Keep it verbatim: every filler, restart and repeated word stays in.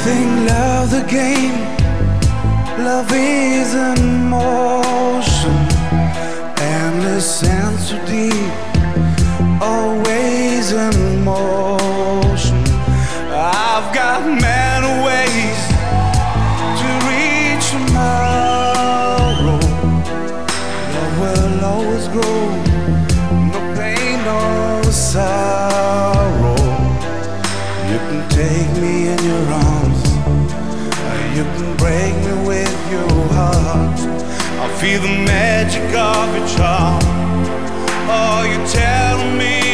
Love the game. Love is in motion, endless and so deep, always in motion. I've got many ways to reach tomorrow. Love will always grow, no pain, no sorrow. You can take me in your arms, you can break me with your heart. I feel the magic of your charm. Oh, you tell me